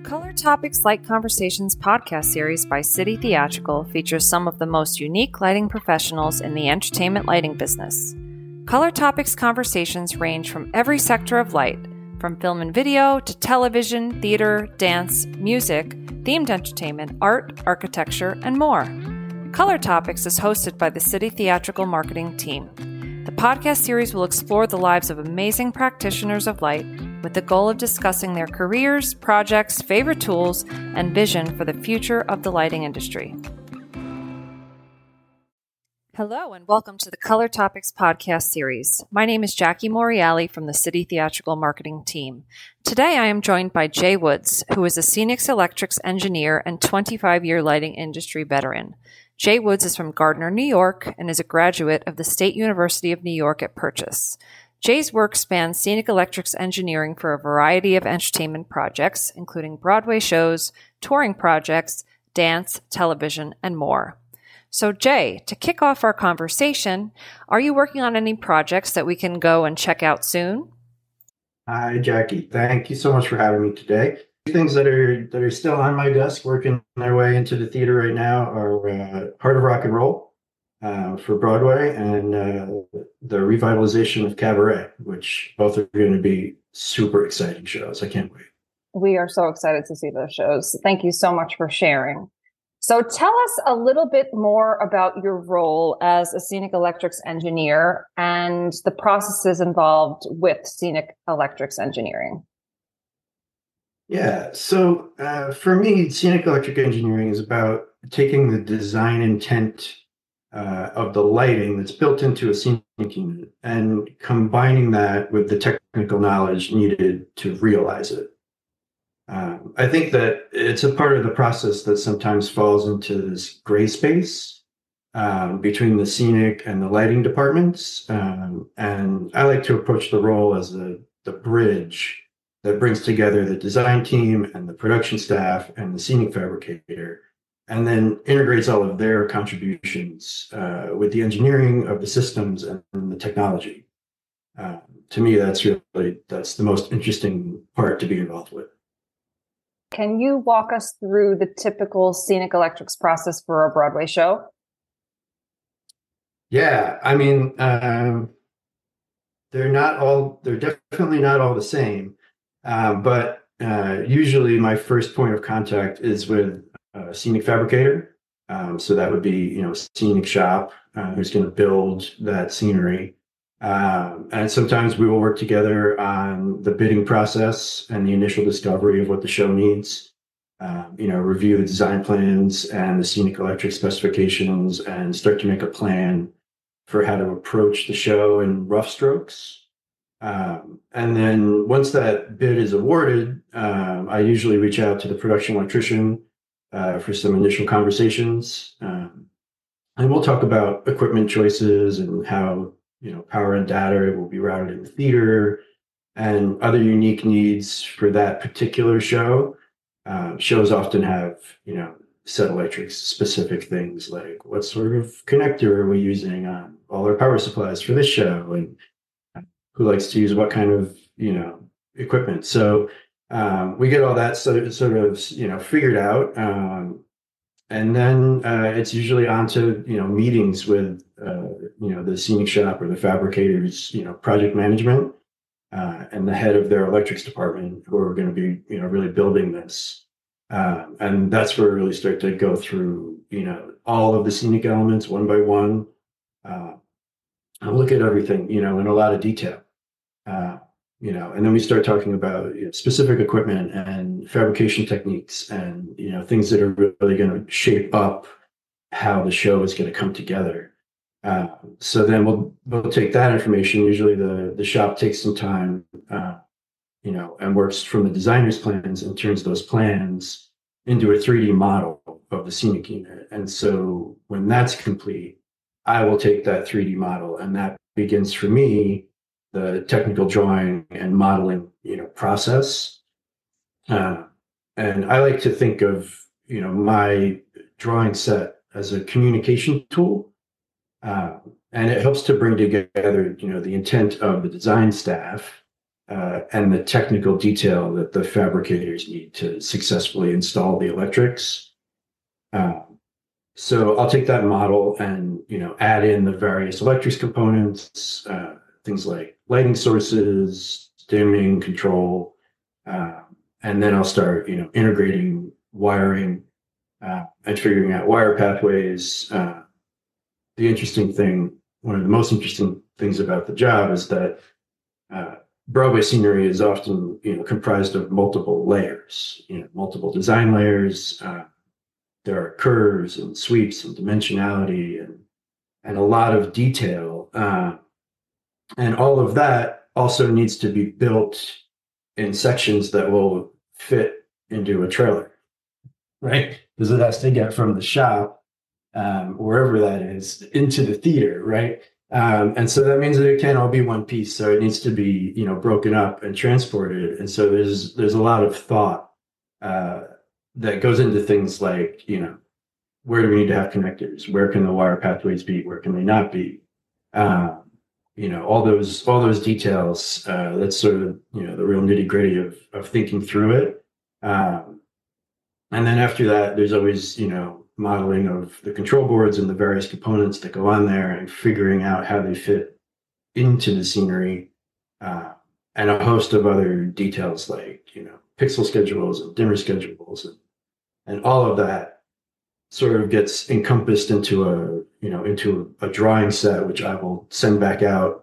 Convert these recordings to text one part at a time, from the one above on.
Color Topics Light Conversations podcast series by City Theatrical features some of the most unique lighting professionals in the entertainment lighting business. Color Topics conversations range from every sector of light, from film and video to television, theater, dance, music, themed entertainment, art, architecture, and more. Color Topics is hosted by the City Theatrical marketing team. The podcast series will explore the lives of amazing practitioners of light with the goal of discussing their careers, projects, favorite tools, and vision for the future of the lighting industry. Hello, and welcome to the Color Topics podcast series. My name is Jackie Moriali from the City Theatrical marketing team. Today I am joined by Jay Woods, who is a Scenics Electrics engineer and 25-year lighting industry veteran. Jay Woods is from Gardner, New York, and is a graduate of the State University of New York at Purchase. Jay's work spans scenic electrics engineering for a variety of entertainment projects, including Broadway shows, touring projects, dance, television, and more. So Jay, to kick off our conversation, are you working on any projects that we can go and check out soon? Hi, Jackie. Thank you so much for having me today. Things that are still on my desk, working their way into the theater right now, are Heart of Rock and Roll for Broadway and the revitalization of Cabaret, which both are going to be super exciting shows. I can't wait. We are so excited to see those shows. Thank you so much for sharing. So tell us a little bit more about your role as a Scenic Electrics engineer and the processes involved with Scenic Electrics engineering. Yeah, so for me, Scenic Electric Engineering is about taking the design intent of the lighting that's built into a scenic unit and combining that with the technical knowledge needed to realize it. I think that it's a part of the process that sometimes falls into this gray space between the scenic and the lighting departments. And I like to approach the role as the bridge that brings together the design team and the production staff and the scenic fabricator, and then integrates all of their contributions with the engineering of the systems and the technology. To me, that's the most interesting part to be involved with. Can you walk us through the typical Scenic Electrics process for a Broadway show? Yeah, I mean, they're definitely not all the same. But usually my first point of contact is with a scenic fabricator. So that would be, a scenic shop who's going to build that scenery. And sometimes we will work together on the bidding process and the initial discovery of what the show needs. Review the design plans and the scenic electric specifications and start to make a plan for how to approach the show in rough strokes. And then once that bid is awarded, I usually reach out to the production electrician for some initial conversations. And we'll talk about equipment choices and how, power and data will be routed in the theater and other unique needs for that particular show. Shows often have, set electric specific things like what sort of connector are we using on all our power supplies for this show, and who likes to use what kind of, equipment. So we get all that sort of, figured out. And then it's usually on to, meetings with, the scenic shop or the fabricators, project management and the head of their electrics department who are going to be, really building this. And that's where we really start to go through, all of the scenic elements one by one. And look at everything, in a lot of detail. And then we start talking about specific equipment and fabrication techniques and, things that are really going to shape up how the show is going to come together. So then we'll take that information. Usually the shop takes some time, and works from the designer's plans and turns those plans into a 3D model of the scenic unit. And so when that's complete, I will take that 3D model, and that begins for me the technical drawing and modeling, process. And I like to think of, my drawing set as a communication tool. And it helps to bring together, the intent of the design staff and the technical detail that the fabricators need to successfully install the electrics. So I'll take that model and add in the various electrics components, things like lighting sources, dimming, control, and then I'll start integrating wiring and figuring out wire pathways. The interesting thing, one of the most interesting things about the job is that Broadway scenery is often comprised of multiple layers, multiple design layers. There are curves and sweeps and dimensionality and a lot of detail. And all of that also needs to be built in sections that will fit into a trailer, right? Because it has to get from the shop, wherever that is, into the theater, right? And so that means that it can't all be one piece. So it needs to be, broken up and transported. And so there's a lot of thought that goes into things like, where do we need to have connectors? Where can the wire pathways be? Where can they not be? All those details. That's sort of the real nitty gritty of thinking through it. And then after that, there's always modeling of the control boards and the various components that go on there and figuring out how they fit into the scenery, and a host of other details like pixel schedules and dimmer schedules and all of that sort of gets encompassed into a drawing set, which I will send back out.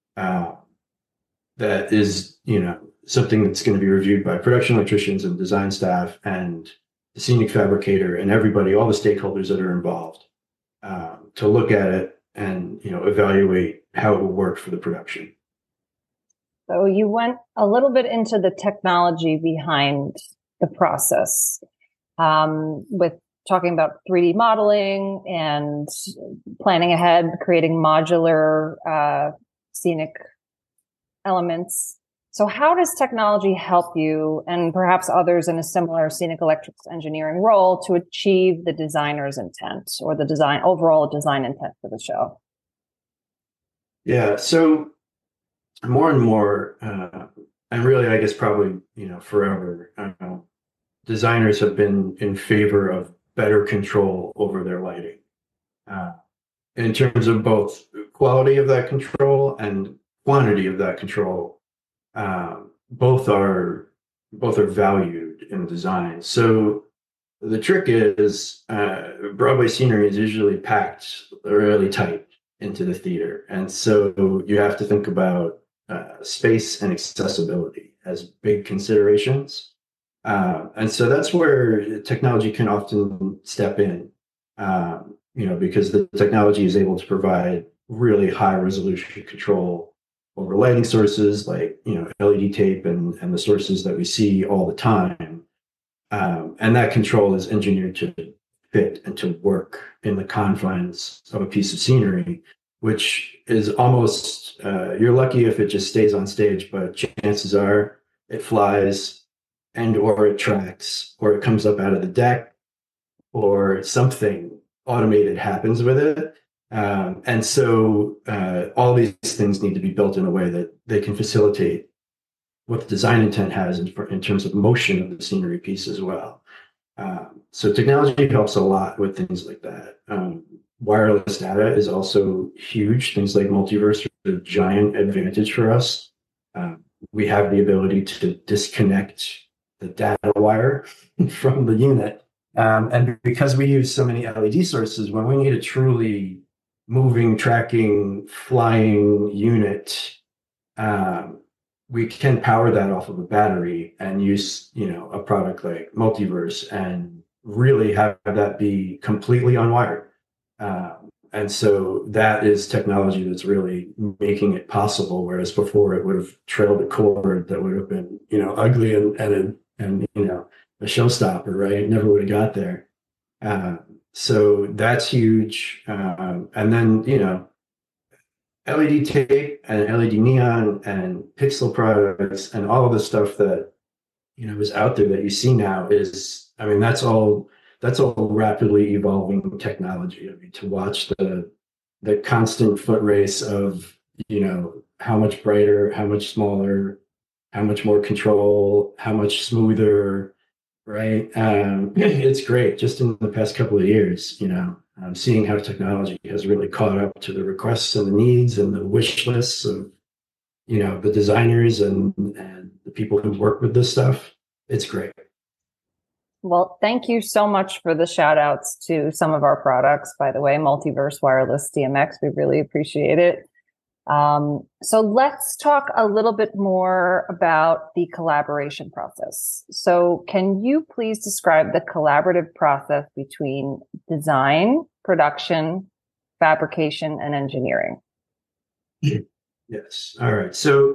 That is something that's going to be reviewed by production electricians and design staff and the scenic fabricator and everybody, all the stakeholders that are involved, to look at it and evaluate how it will work for the production. So you went a little bit into the technology behind the process, with talking about 3D modeling and planning ahead, creating modular scenic elements. So how does technology help you and perhaps others in a similar scenic electrics engineering role to achieve the designer's intent or the overall design intent for the show? Yeah, so more and more, and really, I guess probably, forever, designers have been in favor of better control over their lighting, in terms of both quality of that control and quantity of that control. Both are valued in design. So the trick is Broadway scenery is usually packed really tight into the theater, and so you have to think about space and accessibility as big considerations. And so that's where technology can often step in, because the technology is able to provide really high resolution control over lighting sources like LED tape and the sources that we see all the time, and that control is engineered to fit and to work in the confines of a piece of scenery, which is almost you're lucky if it just stays on stage, but chances are it flies and or it tracks or it comes up out of the deck or something automated happens with it. And so all these things need to be built in a way that they can facilitate what the design intent has in terms of motion of the scenery piece as well. So technology helps a lot with things like that. Wireless data is also huge. Things like multiverse are a giant advantage for us. We have the ability to disconnect the data wire from the unit. And because we use so many LED sources, when we need a truly moving, tracking, flying unit, we can power that off of a battery and use, a product like Multiverse and really have that be completely unwired. And so that is technology that's really making it possible. Whereas before it would have trailed a cord that would have been, ugly and a showstopper, right? It never would have got there. So that's huge. And then, LED tape and LED neon and pixel products and all of the stuff that, is out there that you see now that's all rapidly evolving technology. To watch the constant foot race of, how much brighter, how much smaller, how much more control, how much smoother, right? It's great. Just in the past couple of years, seeing how technology has really caught up to the requests and the needs and the wish lists of, the designers and the people who work with this stuff. It's great. Well, thank you so much for the shout outs to some of our products, by the way, Multiverse Wireless DMX. We really appreciate it. So let's talk a little bit more about the collaboration process. So can you please describe the collaborative process between design, production, fabrication, and engineering? Yes. All right. So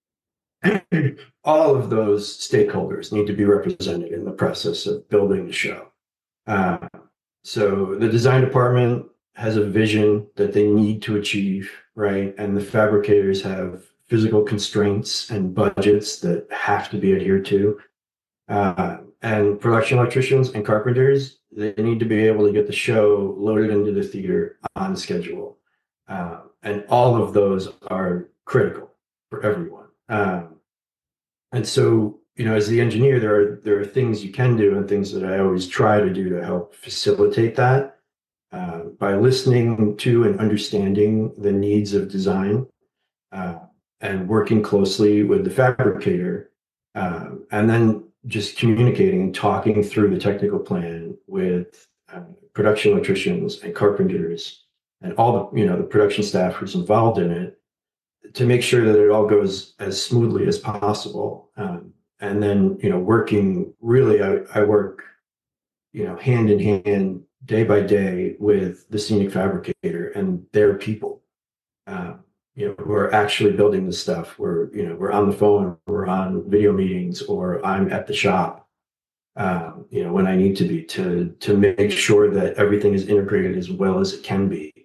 all of those stakeholders need to be represented in the process of building the show. So the design department has a vision that they need to achieve, right? And the fabricators have physical constraints and budgets that have to be adhered to. And production electricians and carpenters, they need to be able to get the show loaded into the theater on schedule. And all of those are critical for everyone. And so, as the engineer, there are things you can do and things that I always try to do to help facilitate that by listening to and understanding the needs of design and working closely with the fabricator, and then just communicating and talking through the technical plan with production electricians and carpenters and all the production staff who's involved in it, to make sure that it all goes as smoothly as possible. And then, working really, I work, hand in hand, day by day with the scenic fabricator and their people, who are actually building the stuff. We're on the phone, we're on video meetings, or I'm at the shop, when I need to be to make sure that everything is integrated as well as it can be,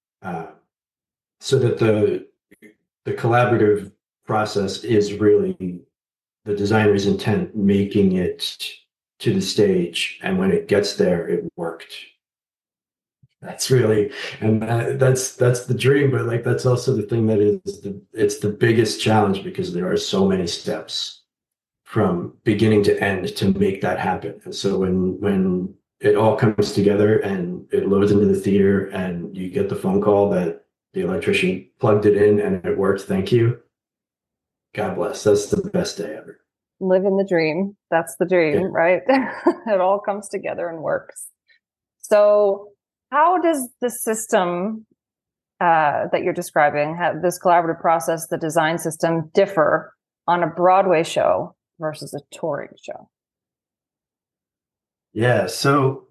so that the collaborative process is really the designer's intent, making it to the stage. And when it gets there, it worked. That's really, and that's the dream, but that's also the thing that it's the biggest challenge, because there are so many steps from beginning to end to make that happen. And so when it all comes together and it loads into the theater and you get the phone call that the electrician plugged it in and it worked, thank you, God bless. That's the best day ever. Living the dream. That's the dream, yeah. Right? It all comes together and works. So how does the system that you're describing, this collaborative process, the design system, differ on a Broadway show versus a touring show? Yeah, so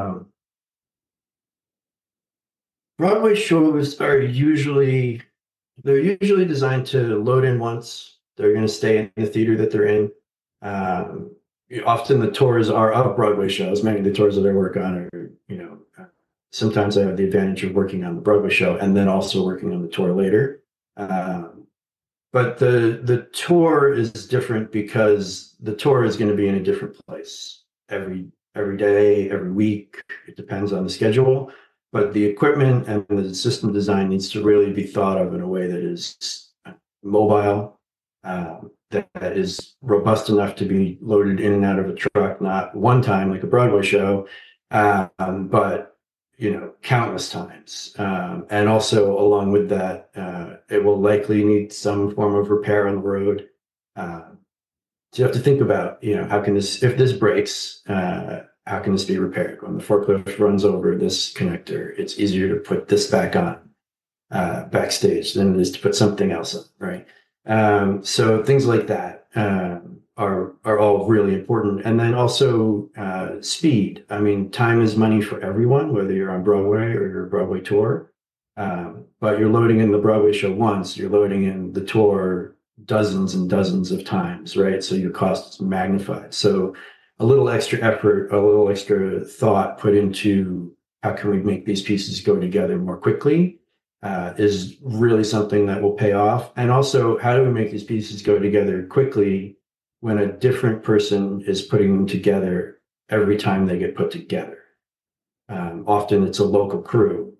Broadway shows are usually designed to load in once. They're going to stay in the theater that they're in. Often the tours are of Broadway shows. Many of the tours that I work on are, sometimes I have the advantage of working on the Broadway show and then also working on the tour later. But the tour is different because the tour is going to be in a different place every day, every week. It depends on the schedule. But the equipment and the system design needs to really be thought of in a way that is mobile, that is robust enough to be loaded in and out of a truck, not one time like a Broadway show, but countless times. And also along with that, it will likely need some form of repair on the road. So you have to think about, how can this, if this breaks, how can this be repaired? When the forklift runs over this connector, it's easier to put this back on backstage than it is to put something else on, right? So things like that are all really important. And then also speed. I mean, time is money for everyone, whether you're on Broadway or you're a Broadway tour. But you're loading in the Broadway show once, you're loading in the tour dozens and dozens of times, right? So your cost is magnified. So a little extra effort, a little extra thought put into how can we make these pieces go together more quickly is really something that will pay off. And also, how do we make these pieces go together quickly when a different person is putting them together every time they get put together? Often it's a local crew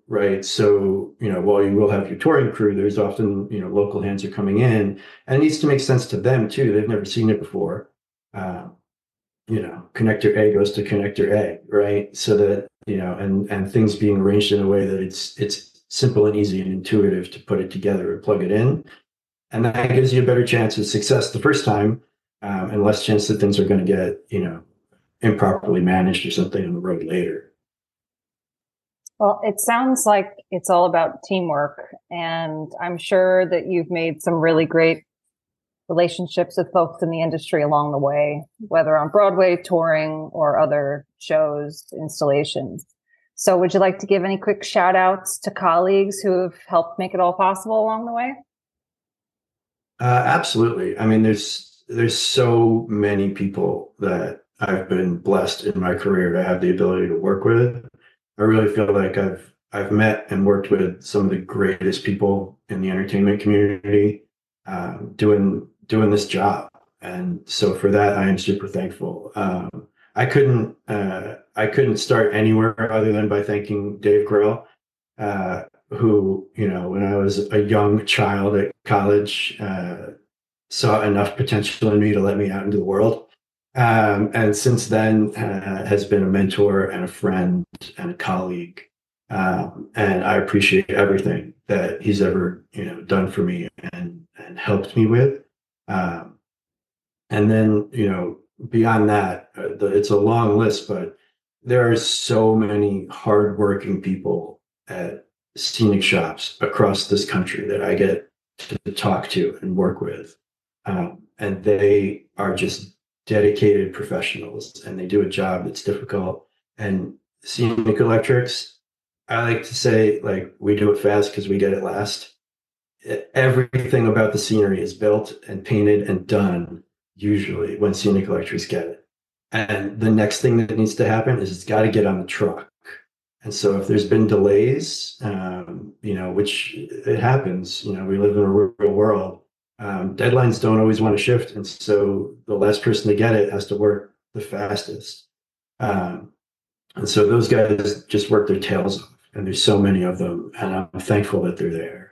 right? So, while you will have your touring crew, there's often, local hands are coming in, and it needs to make sense to them too. They've never seen it before. Connector A goes to connector A, right? So that, and things being arranged in a way that it's simple and easy and intuitive to put it together and plug it in. And that gives you a better chance of success the first time, and less chance that things are going to get, improperly managed or something on the road later. Well, it sounds like it's all about teamwork, and I'm sure that you've made some really great relationships with folks in the industry along the way, whether on Broadway, touring, or other shows, installations. So would you like to give any quick shout outs to colleagues who have helped make it all possible along the way? Absolutely. I mean, there's so many people that I've been blessed in my career to have the ability to work with. I really feel like I've met and worked with some of the greatest people in the entertainment community, doing this job, and so for that I am super thankful. I couldn't start anywhere other than by thanking Dave Grohl, who, when I was a young child at college, saw enough potential in me to let me out into the world. And since then, has been a mentor and a friend and a colleague. And I appreciate everything that he's ever, done for me and helped me with. And then, beyond that, it's a long list, but there are so many hardworking people at scenic shops across this country that I get to talk to and work with. And they are just dedicated professionals, and they do a job that's difficult. And Scenic Electrics, I like to say, like, we do it fast because we get it last. Everything about the scenery is built and painted and done usually when Scenic Electrics get it. And the next thing that needs to happen is it's got to get on the truck. And so if there's been delays, which it happens, we live in a real world. Deadlines don't always want to shift, and so the last person to get it has to work the fastest. And so those guys just work their tails off, and there's so many of them, and I'm thankful that they're there.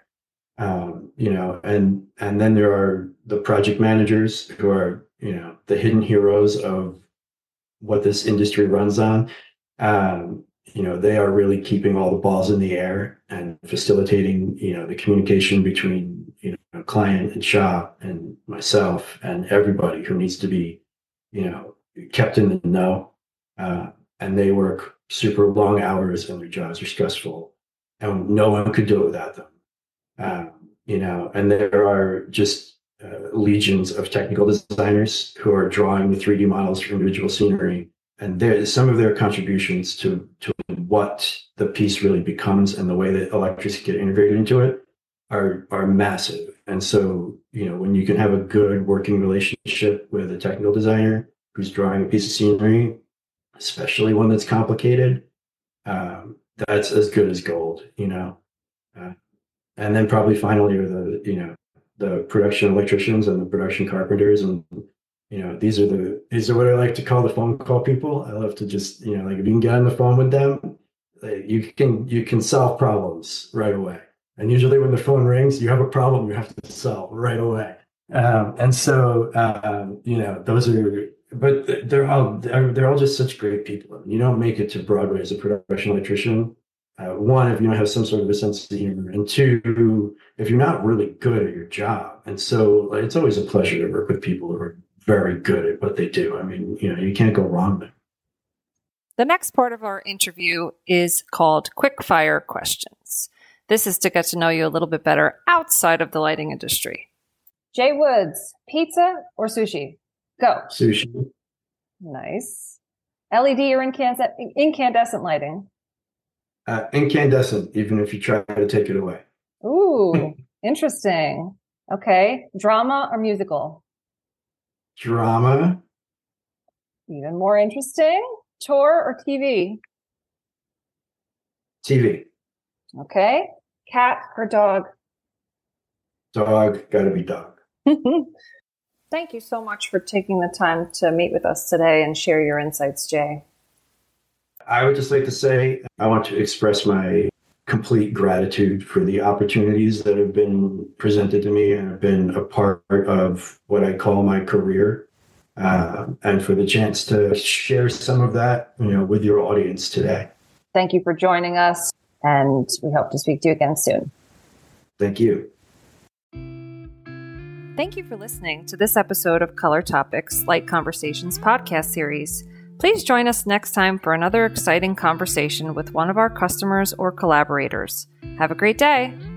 And then there are the project managers who are, the hidden heroes of what this industry runs on. They are really keeping all the balls in the air and facilitating, the communication between, client and shop and myself and everybody who needs to be, kept in the know. And they work super long hours, and their jobs are stressful, and no one could do it without them. And there are just legions of technical designers who are drawing the 3D models for individual scenery. And some of their contributions to what the piece really becomes and the way that electrics get integrated into it are massive. And so, when you can have a good working relationship with a technical designer who's drawing a piece of scenery, especially one that's complicated, that's as good as gold, and then probably finally are the production electricians and the production carpenters. And these are what I like to call the phone call people. I love to just, if you can get on the phone with them, you can solve problems right away. And usually when the phone rings, you have a problem you have to solve right away. And so those are, but they're all just such great people. You don't make it to Broadway as a production electrician. One, if you don't have some sort of a sense of humor, and two, if you're not really good at your job. And so it's always a pleasure to work with people who are very good at what they do. I mean, you can't go wrong there. The next part of our interview is called Quick Fire Questions. This is to get to know you a little bit better outside of the lighting industry. Jay Woods, pizza or sushi? Go. Sushi. Nice. LED or incandescent lighting? Incandescent, even if you try to take it away. Ooh, interesting. Okay. Drama or musical? Drama. Even more interesting. Tour or TV? TV. Okay. Cat or dog? Dog. Gotta be dog. Thank you so much for taking the time to meet with us today and share your insights, Jay. I would just like to say I want to express my complete gratitude for the opportunities that have been presented to me and have been a part of what I call my career, and for the chance to share some of that, with your audience today. Thank you for joining us, and we hope to speak to you again soon. Thank you. Thank you for listening to this episode of Color Topics Light Conversations podcast series. Please join us next time for another exciting conversation with one of our customers or collaborators. Have a great day.